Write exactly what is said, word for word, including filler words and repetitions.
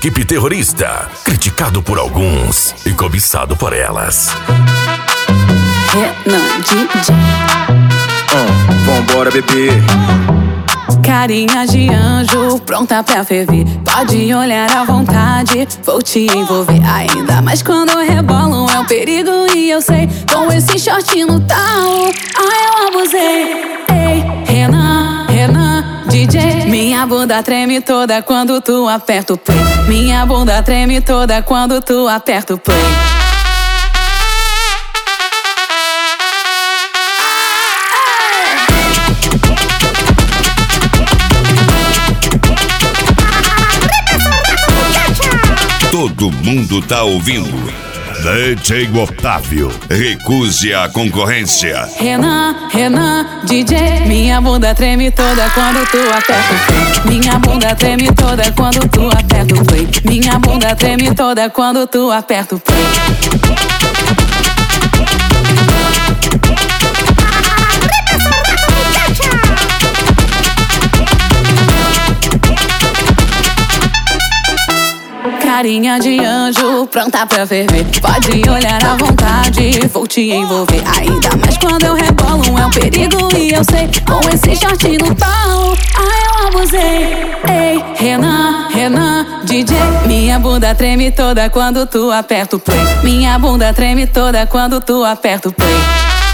equipe terrorista, criticado por alguns e cobiçado por elas. Renan D J. uh, Vambora, bebê. Carinha de anjo, pronta pra ferver. Pode olhar à vontade, vou te envolver. Ainda mais quando rebolam, é um perigo e eu sei. Com esse short no tal, ah, eu abusei. Ei, Renan, Renan D J. Minha bunda treme toda quando tu aperta o play. Minha bunda treme toda quando tu aperta o play. Todo mundo tá ouvindo. D J Otávio, recuse a concorrência. Renan, Renan D J. Minha bunda treme toda quando tu aperta o play. Minha bunda treme toda quando tu aperta o play. Minha bunda treme toda quando tu aperta o play. Carinha de anjo, pronta pra ferver. Pode olhar à vontade, vou te envolver. Ainda mais quando eu rebolo, é um perigo e eu sei. Com esse short no pau, ah, eu abusei. Ei, Renan, Renan D J. Minha bunda treme toda quando tu aperta o play. Minha bunda treme toda quando tu aperta o play.